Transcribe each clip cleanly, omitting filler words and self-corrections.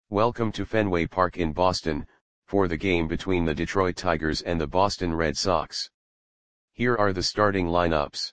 Welcome to Fenway Park in Boston, for the game between the Detroit Tigers and the Boston Red Sox. Here are the starting lineups.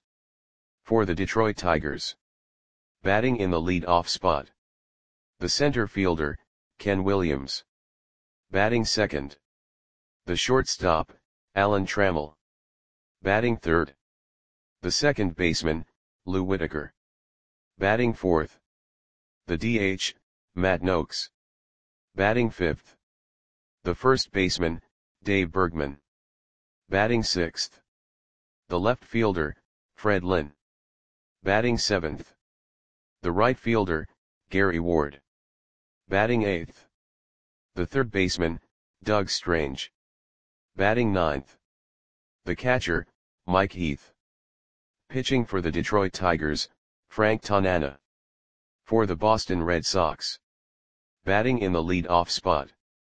For the Detroit Tigers. Batting in the lead-off spot. The center fielder, Ken Williams. Batting second. The shortstop, Alan Trammell. Batting third. The second baseman, Lou Whitaker. Batting fourth. The DH, Matt Nokes. Batting fifth. The first baseman, Dave Bergman. Batting sixth. The left fielder, Fred Lynn. Batting seventh. The right fielder, Gary Ward. Batting eighth. The third baseman, Doug Strange. Batting ninth. The catcher, Mike Heath. Pitching for the Detroit Tigers, Frank Tanana. For the Boston Red Sox. Batting in the lead-off spot.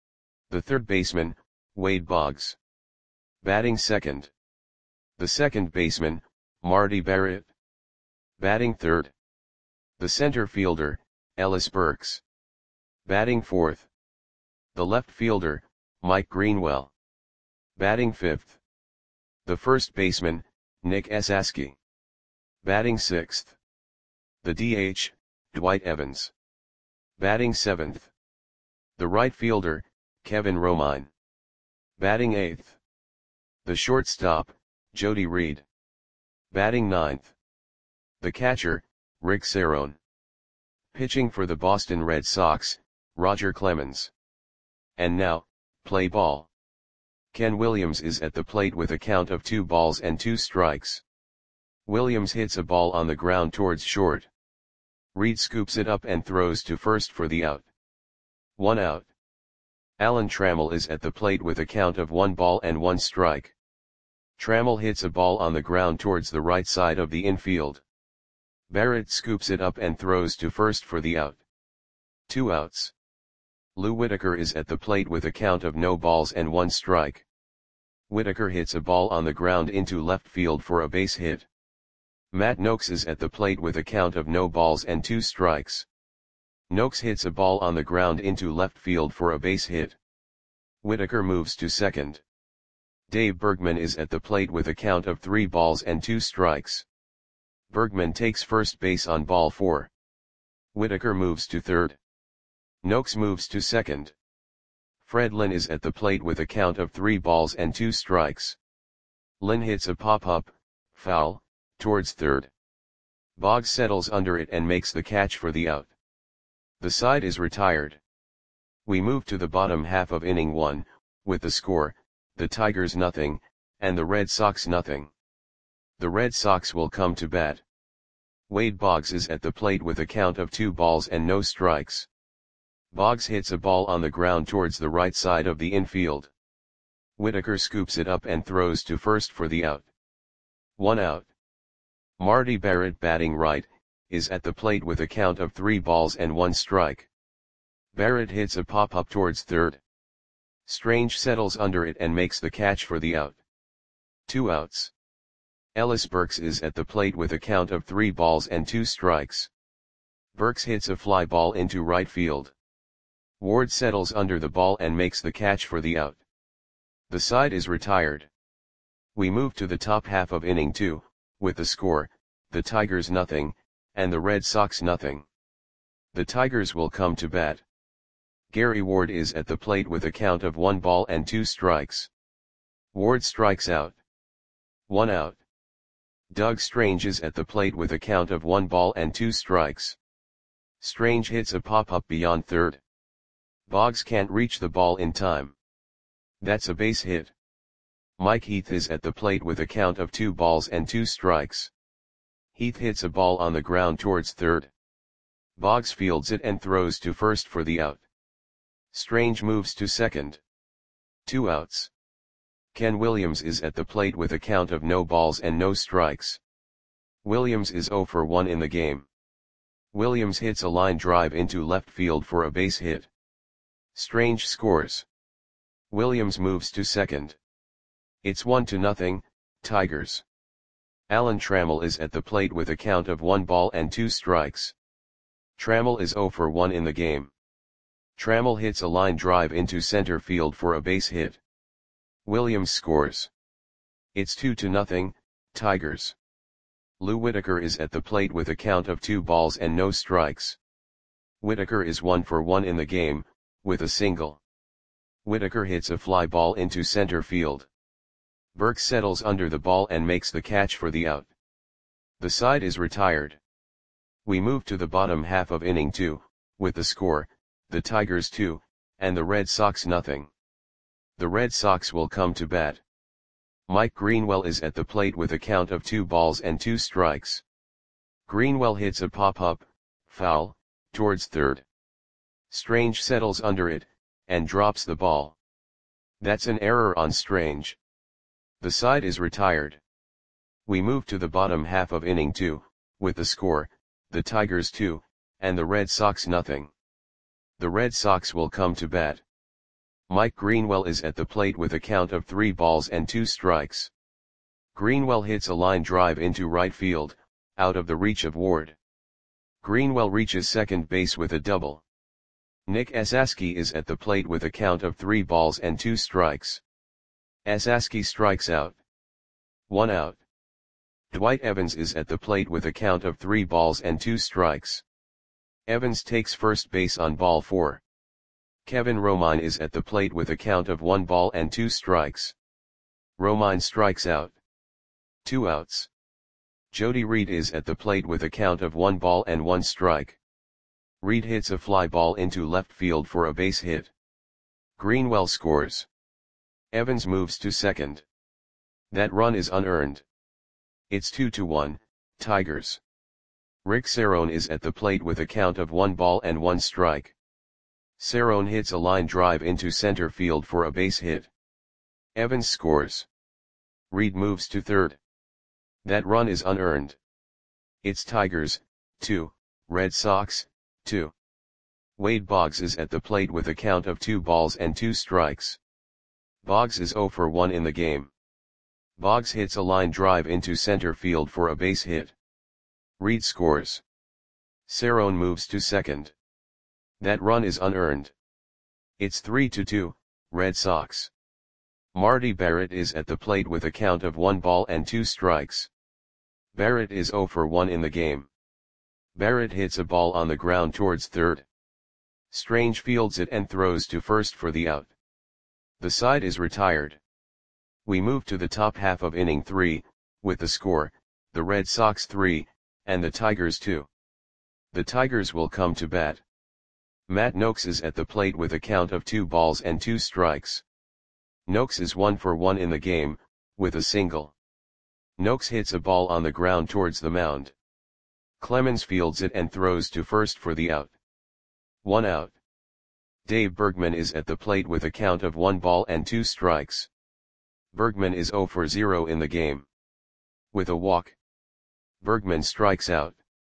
The third baseman, Wade Boggs. Batting second. The second baseman, Marty Barrett. Batting third. The center fielder, Ellis Burks. Batting fourth. The left fielder, Mike Greenwell. Batting fifth. The first baseman, Nick Esasky. Batting sixth. The DH, Dwight Evans. Batting seventh. The right fielder, Kevin Romine. Batting eighth. The shortstop, Jody Reed. Batting ninth. The catcher, Rick Cerone. Pitching for the Boston Red Sox, Roger Clemens. And now, play ball. Ken Williams is at the plate with a count of 2 balls and 2 strikes. Williams hits a ball on the ground towards short. Reed scoops it up and throws to first for the out. 1 out. Alan Trammell is at the plate with a count of 1 ball and 1 strike. Trammell hits a ball on the ground towards the right side of the infield. Barrett scoops it up and throws to first for the out. 2 outs. Lou Whitaker is at the plate with a count of no balls and 1 strike. Whitaker hits a ball on the ground into left field for a base hit. Matt Nokes is at the plate with a count of no balls and 2 strikes. Nokes hits a ball on the ground into left field for a base hit. Whitaker moves to second. Dave Bergman is at the plate with a count of 3 balls and 2 strikes. Bergman takes first base on ball 4. Whitaker moves to third. Nokes moves to second. Fred Lynn is at the plate with a count of 3 balls and 2 strikes. Lynn hits a pop-up, foul, towards third. Boggs settles under it and makes the catch for the out. The side is retired. We move to the bottom half of inning 1, with the score, the Tigers nothing, and the Red Sox nothing. The Red Sox will come to bat. Wade Boggs is at the plate with a count of 2 balls and no strikes. Boggs hits a ball on the ground towards the right side of the infield. Whitaker scoops it up and throws to first for the out. 1 out. Marty Barrett, batting right, is at the plate with a count of 3 balls and 1 strike. Barrett hits a pop-up towards third. Strange settles under it and makes the catch for the out. 2 outs. Ellis Burks is at the plate with a count of 3 balls and 2 strikes. Burks hits a fly ball into right field. Ward settles under the ball and makes the catch for the out. The side is retired. We move to the top half of inning 2, with the score, the Tigers nothing, and the Red Sox nothing. The Tigers will come to bat. Gary Ward is at the plate with a count of 1 ball and 2 strikes. Ward strikes out. 1 out. Doug Strange is at the plate with a count of 1 ball and 2 strikes. Strange hits a pop-up beyond third. Boggs can't reach the ball in time. That's a base hit. Mike Heath is at the plate with a count of 2 balls and 2 strikes. Heath hits a ball on the ground towards third. Boggs fields it and throws to first for the out. Strange moves to second. 2 outs. Ken Williams is at the plate with a count of no balls and no strikes. Williams is 0 for 1 in the game. Williams hits a line drive into left field for a base hit. Strange scores. Williams moves to second. It's 1-0, Tigers. Alan Trammell is at the plate with a count of 1 ball and 2 strikes. Trammell is 0 for 1 in the game. Trammell hits a line drive into center field for a base hit. Williams scores. It's 2-0, Tigers. Lou Whitaker is at the plate with a count of 2 balls and no strikes. Whitaker is 1 for 1 in the game, with a single. Whitaker hits a fly ball into center field. Burks settles under the ball and makes the catch for the out. The side is retired. We move to the bottom half of inning 2, with the score, the Tigers 2, and the Red Sox nothing. The Red Sox will come to bat. Mike Greenwell is at the plate with a count of 2 balls and 2 strikes. Greenwell hits a pop-up, foul, towards third. Strange settles under it, and drops the ball. That's an error on Strange. The side is retired. We move to the bottom half of inning 2, with the score, the Tigers 2, and the Red Sox nothing. The Red Sox will come to bat. Mike Greenwell is at the plate with a count of 3 balls and 2 strikes. Greenwell hits a line drive into right field, out of the reach of Ward. Greenwell reaches second base with a double. Nick Esasky is at the plate with a count of 3 balls and 2 strikes. Esasky strikes out. 1 out. Dwight Evans is at the plate with a count of 3 balls and 2 strikes. Evans takes first base on ball 4. Kevin Romine is at the plate with a count of 1 ball and 2 strikes. Romine strikes out. 2 outs. Jody Reed is at the plate with a count of 1 ball and 1 strike. Reed hits a fly ball into left field for a base hit. Greenwell scores. Evans moves to second. That run is unearned. It's 2-1, Tigers. Rick Cerrone is at the plate with a count of 1 ball and 1 strike. Cerrone hits a line drive into center field for a base hit. Evans scores. Reed moves to third. That run is unearned. It's Tigers, 2, Red Sox, 2. Wade Boggs is at the plate with a count of 2 balls and 2 strikes. Boggs is 0 for 1 in the game. Boggs hits a line drive into center field for a base hit. Reed scores. Cerrone moves to second. That run is unearned. It's 3-2, Red Sox. Marty Barrett is at the plate with a count of 1 ball and 2 strikes. Barrett is 0 for 1 in the game. Barrett hits a ball on the ground towards third. Strange fields it and throws to first for the out. The side is retired. We move to the top half of inning 3, with the score, the Red Sox 3, and the Tigers 2. The Tigers will come to bat. Matt Noakes is at the plate with a count of 2 balls and 2 strikes. Noakes is 1 for 1 in the game, with a single. Noakes hits a ball on the ground towards the mound. Clemens fields it and throws to first for the out. 1 out. Dave Bergman is at the plate with a count of 1 ball and 2 strikes. Bergman is 0 for 0 in the game. With a walk. Bergman strikes out.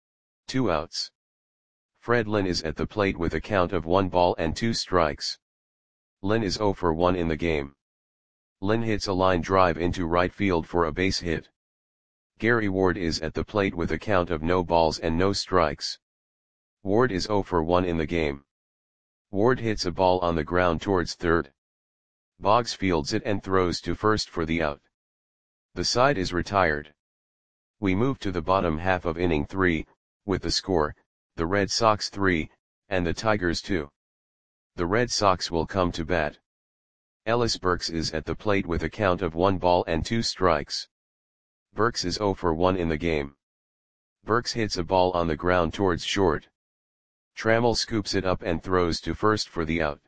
2 outs. Fred Lynn is at the plate with a count of 1 ball and 2 strikes. Lynn is 0 for 1 in the game. Lynn hits a line drive into right field for a base hit. Gary Ward is at the plate with a count of no balls and no strikes. Ward is 0 for 1 in the game. Ward hits a ball on the ground towards third. Boggs fields it and throws to first for the out. The side is retired. We move to the bottom half of inning 3, with the score, the Red Sox 3, and the Tigers 2. The Red Sox will come to bat. Ellis Burks is at the plate with a count of 1 ball and 2 strikes. Burks is 0 for 1 in the game. Burks hits a ball on the ground towards short. Trammell scoops it up and throws to first for the out.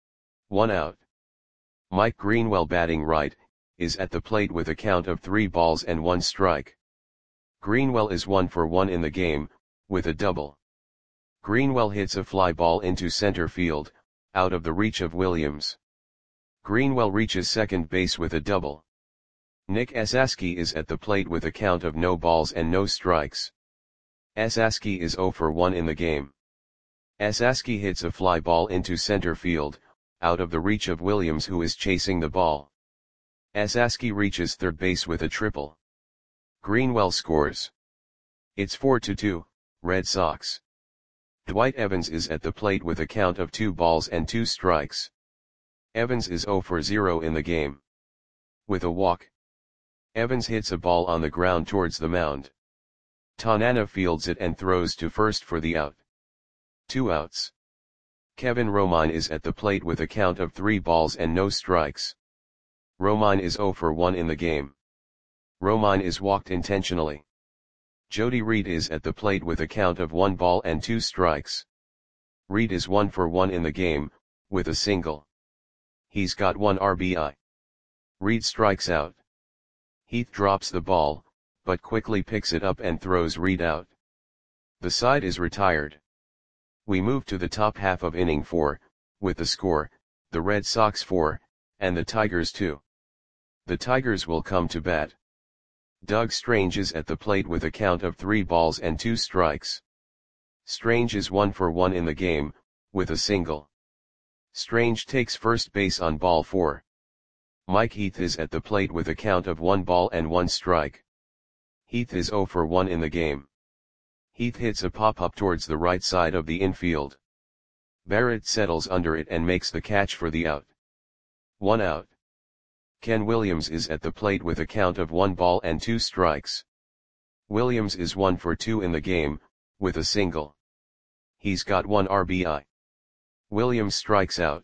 1 out. Mike Greenwell, batting right, is at the plate with a count of 3 balls and 1 strike. Greenwell is 1 for 1 in the game, with a double. Greenwell hits a fly ball into center field, out of the reach of Williams. Greenwell reaches second base with a double. Nick Esasky is at the plate with a count of no balls and no strikes. Esasky is 0 for 1 in the game. Esasky hits a fly ball into center field, out of the reach of Williams, who is chasing the ball. Esasky reaches third base with a triple. Greenwell scores. It's 4-2, Red Sox. Dwight Evans is at the plate with a count of 2 balls and 2 strikes. Evans is 0 for 0 in the game. With a walk, Evans hits a ball on the ground towards the mound. Tanana fields it and throws to first for the out. 2 outs. Kevin Romine is at the plate with a count of 3 balls and no strikes. Romine is 0 for 1 in the game. Romine is walked intentionally. Jody Reed is at the plate with a count of 1 ball and 2 strikes. Reed is 1 for 1 in the game, with a single. He's got 1 RBI. Reed strikes out. Heath drops the ball, but quickly picks it up and throws Reed out. The side is retired. We move to the top half of inning 4, with the score, the Red Sox 4, and the Tigers 2. The Tigers will come to bat. Doug Strange is at the plate with a count of 3 balls and 2 strikes. Strange is 1 for 1 in the game, with a single. Strange takes first base on ball 4. Mike Heath is at the plate with a count of 1 ball and 1 strike. Heath is 0 for 1 in the game. Heath hits a pop-up towards the right side of the infield. Barrett settles under it and makes the catch for the out. 1 out. Ken Williams is at the plate with a count of 1 ball and 2 strikes. Williams is 1 for 2 in the game, with a single. He's got 1 RBI. Williams strikes out.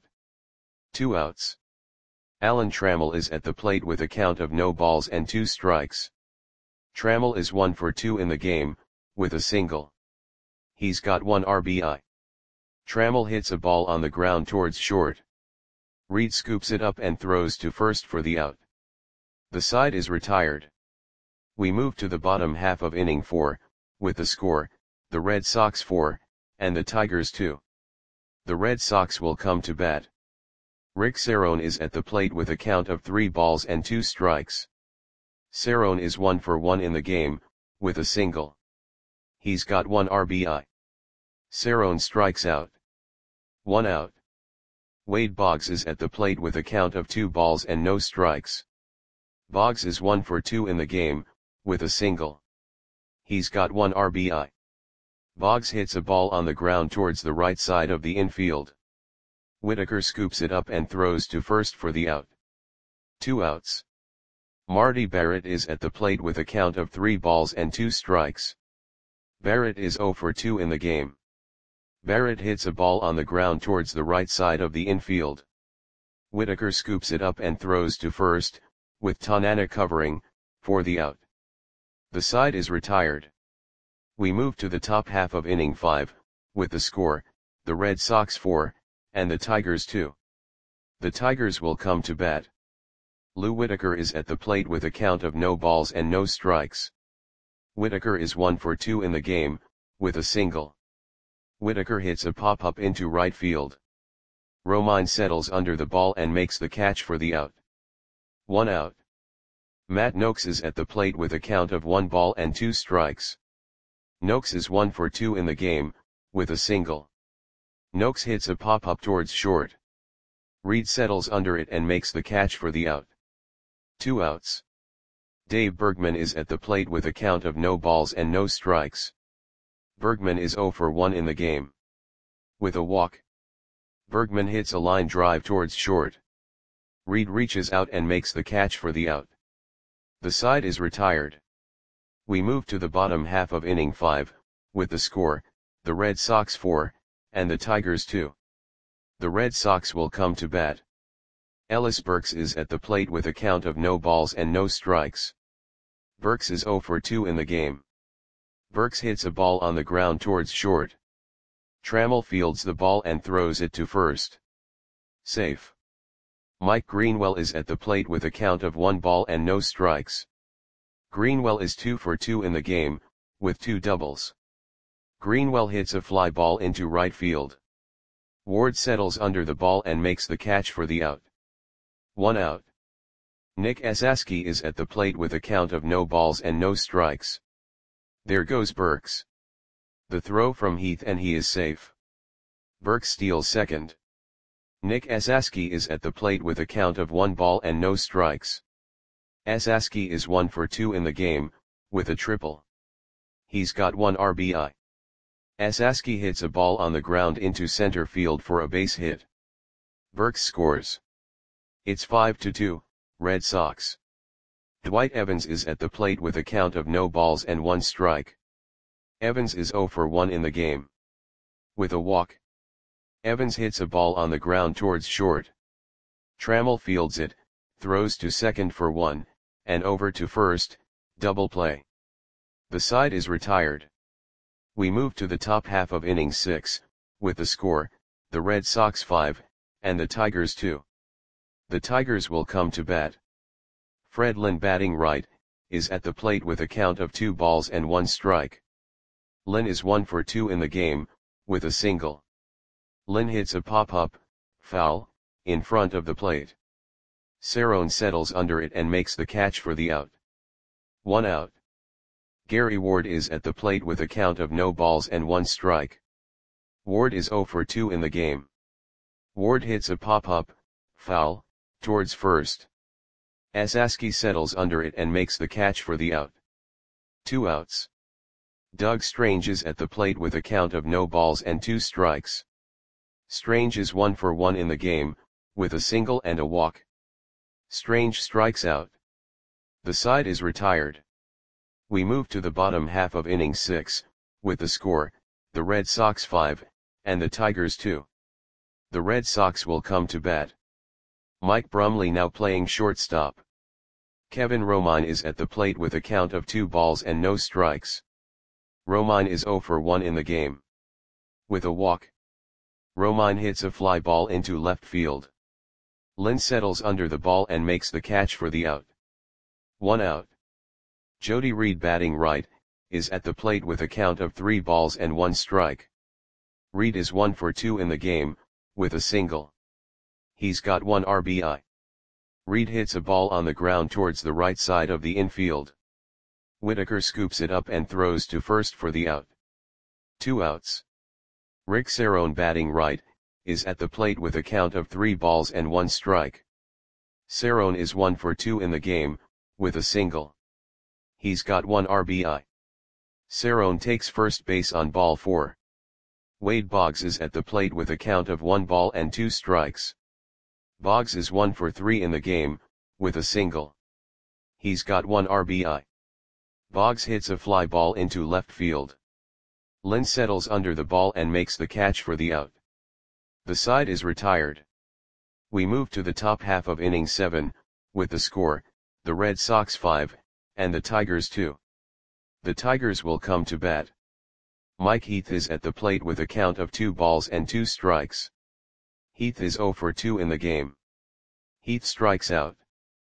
2 outs. Alan Trammell is at the plate with a count of no balls and 2 strikes. Trammell is 1 for 2 in the game, with a single. He's got 1 RBI. Trammell hits a ball on the ground towards short. Reed scoops it up and throws to first for the out. The side is retired. We move to the bottom half of inning 4, with the score, the Red Sox 4, and the Tigers 2. The Red Sox will come to bat. Rick Cerrone is at the plate with a count of 3 balls and 2 strikes. Cerrone is 1 for 1 in the game, with a single. He's got 1 RBI. Cerrone strikes out. 1 out. Wade Boggs is at the plate with a count of 2 balls and no strikes. Boggs is 1 for 2 in the game, with a single. He's got 1 RBI. Boggs hits a ball on the ground towards the right side of the infield. Whitaker scoops it up and throws to first for the out. 2 outs. Marty Barrett is at the plate with a count of 3 balls and 2 strikes. Barrett is 0 for 2 in the game. Barrett hits a ball on the ground towards the right side of the infield. Whitaker scoops it up and throws to first, with Tanana covering, for the out. The side is retired. We move to the top half of inning 5, with the score, the Red Sox 4, and the Tigers 2. The Tigers will come to bat. Lou Whitaker is at the plate with a count of no balls and no strikes. Whitaker is 1 for 2 in the game, with a single. Whitaker hits a pop-up into right field. Romine settles under the ball and makes the catch for the out. 1 out. Matt Noakes is at the plate with a count of 1 ball and 2 strikes. Noakes is 1 for 2 in the game, with a single. Noakes hits a pop-up towards short. Reed settles under it and makes the catch for the out. 2 outs. Dave Bergman is at the plate with a count of no balls and no strikes. Bergman is 0 for 1 in the game. With a walk, Bergman hits a line drive towards short. Reed reaches out and makes the catch for the out. The side is retired. We move to the bottom half of inning 5, with the score, the Red Sox 4, and the Tigers 2. The Red Sox will come to bat. Ellis Burks is at the plate with a count of no balls and no strikes. Burks is 0 for 2 in the game. Burks hits a ball on the ground towards short. Trammell fields the ball and throws it to first. Safe. Mike Greenwell is at the plate with a count of 1 ball and no strikes. Greenwell is 2 for 2 in the game, with 2 doubles. Greenwell hits a fly ball into right field. Ward settles under the ball and makes the catch for the out. 1 out. Nick Esaski is at the plate with a count of no balls and no strikes. There goes Burks. The throw from Heath and he is safe. Burks steals second. Nick Esaski is at the plate with a count of 1 ball and no strikes. Esaski is 1 for 2 in the game, with a triple. He's got 1 RBI. Asaski hits a ball on the ground into center field for a base hit. Burks scores. It's 5-2, Red Sox. Dwight Evans is at the plate with a count of no balls and 1 strike. Evans is 0 for 1 in the game. With a walk. Evans hits a ball on the ground towards short. Trammell fields it, throws to second for 1, and over to first, double play. The side is retired. We move to the top half of inning 6, with the score, the Red Sox 5, and the Tigers 2. The Tigers will come to bat. Fred Lynn batting right, is at the plate with a count of 2 balls and 1 strike. Lynn is 1 for 2 in the game, with a single. Lynn hits a pop-up, foul, in front of the plate. Cerrone settles under it and makes the catch for the out. 1 out. Gary Ward is at the plate with a count of no balls and 1 strike. Ward is 0 for 2 in the game. Ward hits a pop-up, foul, towards first. Asaski settles under it and makes the catch for the out. 2 outs. Doug Strange is at the plate with a count of no balls and 2 strikes. Strange is 1 for 1 in the game, with a single and a walk. Strange strikes out. The side is retired. We move to the bottom half of inning 6, with the score, the Red Sox 5, and the Tigers 2. The Red Sox will come to bat. Mike Brumley now playing shortstop. Kevin Romine is at the plate with a count of 2 balls and no strikes. Romine is 0 for 1 in the game. With a walk. Romine hits a fly ball into left field. Lynn settles under the ball and makes the catch for the out. 1 out. Jody Reed batting right, is at the plate with a count of 3 balls and 1 strike. Reed is 1 for 2 in the game, with a single. He's got 1 RBI. Reed hits a ball on the ground towards the right side of the infield. Whitaker scoops it up and throws to first for the out. 2 outs. Rick Cerrone batting right, is at the plate with a count of 3 balls and 1 strike. Cerrone is 1 for 2 in the game, with a single. He's got 1 RBI. Cerrone takes first base on ball 4. Wade Boggs is at the plate with a count of 1 ball and 2 strikes. Boggs is 1 for 3 in the game, with a single. He's got 1 RBI. Boggs hits a fly ball into left field. Lynn settles under the ball and makes the catch for the out. The side is retired. We move to the top half of inning 7, with the score, the Red Sox 5, and the Tigers 2. The Tigers will come to bat. Mike Heath is at the plate with a count of 2 balls and 2 strikes. Heath is 0 for 2 in the game. Heath strikes out.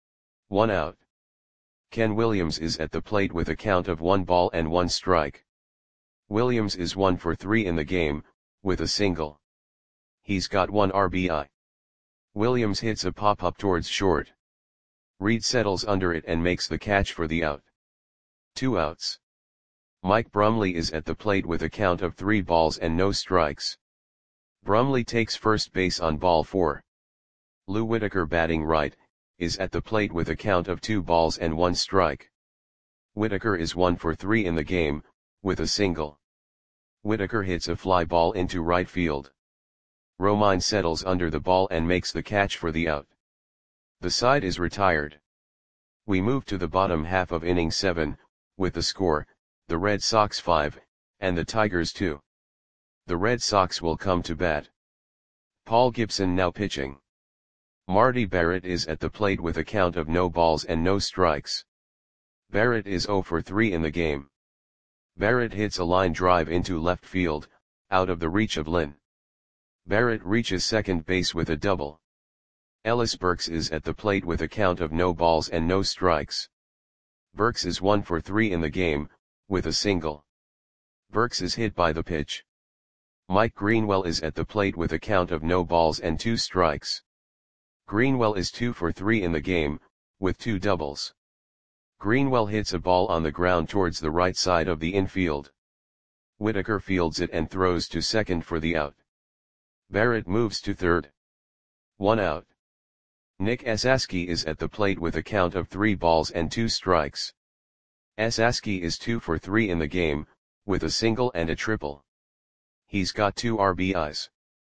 1 out. Ken Williams is at the plate with a count of 1 ball and 1 strike. Williams is 1 for 3 in the game, with a single. He's got 1 RBI. Williams hits a pop-up towards short. Reed settles under it and makes the catch for the out. 2 outs. Mike Brumley is at the plate with a count of 3 balls and no strikes. Brumley takes first base on ball 4. Lou Whitaker batting right, is at the plate with a count of 2 balls and 1 strike. Whitaker is 1 for 3 in the game, with a single. Whitaker hits a fly ball into right field. Romine settles under the ball and makes the catch for the out. The side is retired. We move to the bottom half of inning 7, with the score, the Red Sox 5, and the Tigers 2. The Red Sox will come to bat. Paul Gibson now pitching. Marty Barrett is at the plate with a count of no balls and no strikes. Barrett is 0 for 3 in the game. Barrett hits a line drive into left field, out of the reach of Lynn. Barrett reaches second base with a double. Ellis Burks is at the plate with a count of no balls and no strikes. Burks is 1 for 3 in the game, with a single. Burks is hit by the pitch. Mike Greenwell is at the plate with a count of no balls and 2 strikes. Greenwell is 2 for 3 in the game, with 2 doubles. Greenwell hits a ball on the ground towards the right side of the infield. Whitaker fields it and throws to second for the out. Barrett moves to third. 1 out. Nick Asaski is at the plate with a count of 3 balls and 2 strikes. Asaski is 2 for 3 in the game, with a single and a triple. He's got 2 RBIs.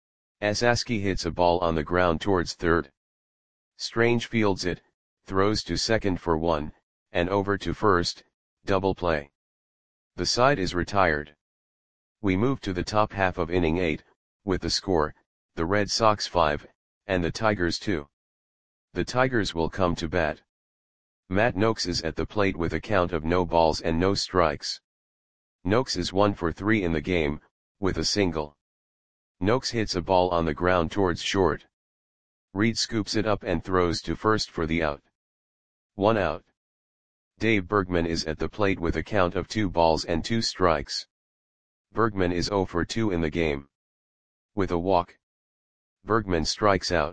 Esaski hits a ball on the ground towards third. Strange fields it, throws to second for 1, and over to first, double play. The side is retired. We move to the top half of inning 8, with the score, the Red Sox 5, and the Tigers 2. The Tigers will come to bat. Matt Noakes is at the plate with a count of no balls and no strikes. Noakes is 1 for 3 in the game, with a single. Noakes hits a ball on the ground towards short. Reed scoops it up and throws to first for the out. 1 out. Dave Bergman is at the plate with a count of 2 balls and 2 strikes. Bergman is 0 for 2 in the game. With a walk. Bergman strikes out.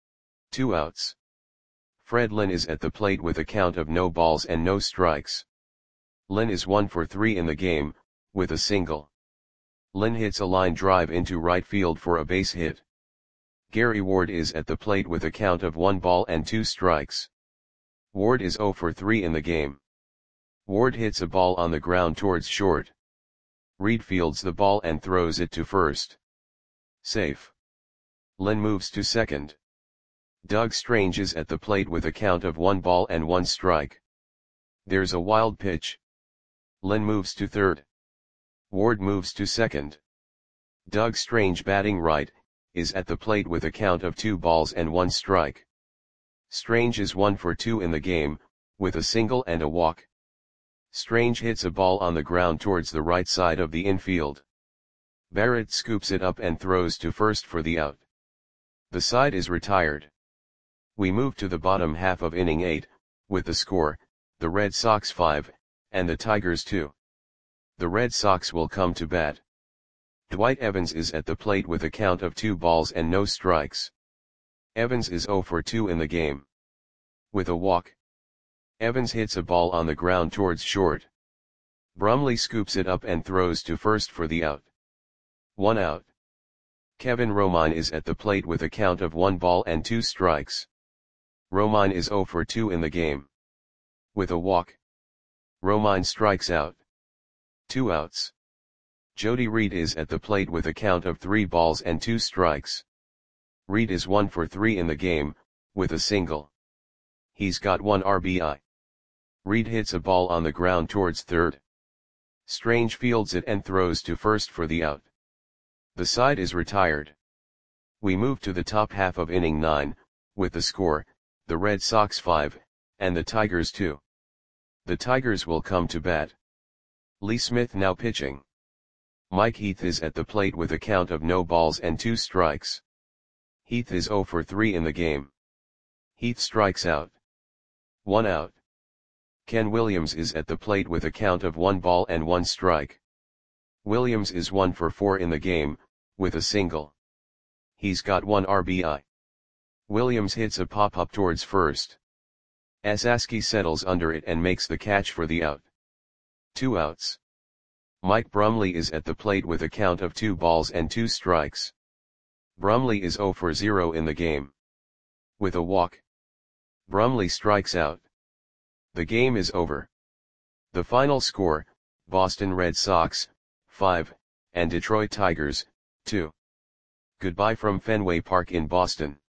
2 outs. Fred Lynn is at the plate with a count of no balls and no strikes. Lynn is 1 for 3 in the game, with a single. Lynn hits a line drive into right field for a base hit. Gary Ward is at the plate with a count of 1 ball and 2 strikes. Ward is 0 for 3 in the game. Ward hits a ball on the ground towards short. Reed fields the ball and throws it to first. Safe. Lynn moves to second. Doug Strange is at the plate with a count of 1 ball and 1 strike. There's a wild pitch. Lynn moves to third. Ward moves to second. Doug Strange, batting right, is at the plate with a count of 2 balls and 1 strike. Strange is 1 for 2 in the game, with a single and a walk. Strange hits a ball on the ground towards the right side of the infield. Barrett scoops it up and throws to first for the out. The side is retired. We move to the bottom half of inning 8, with the score, the Red Sox 5, and the Tigers 2. The Red Sox will come to bat. Dwight Evans is at the plate with a count of 2 balls and no strikes. Evans is 0 for 2 in the game. With a walk. Evans hits a ball on the ground towards short. Brumley scoops it up and throws to first for the out. 1 out. Kevin Romine is at the plate with a count of 1 ball and 2 strikes. Romine is 0 for 2 in the game. With a walk. Romine strikes out. 2 outs. Jody Reed is at the plate with a count of 3 balls and 2 strikes. Reed is 1 for 3 in the game, with a single. He's got 1 RBI. Reed hits a ball on the ground towards third. Strange fields it and throws to first for the out. The side is retired. We move to the top half of inning 9, with the score, the Red Sox 5, and the Tigers 2. The Tigers will come to bat. Lee Smith now pitching. Mike Heath is at the plate with a count of no balls and 2 strikes. Heath is 0 for 3 in the game. Heath strikes out. 1 out. Ken Williams is at the plate with a count of 1 ball and 1 strike. Williams is 1 for 4 in the game, with a single. He's got 1 RBI. Williams hits a pop-up towards first. Esaski settles under it and makes the catch for the out. 2 outs. Mike Brumley is at the plate with a count of 2 balls and 2 strikes. Brumley is 0 for 0 in the game. With a walk. Brumley strikes out. The game is over. The final score, Boston Red Sox, 5, and Detroit Tigers, 2. Goodbye from Fenway Park in Boston.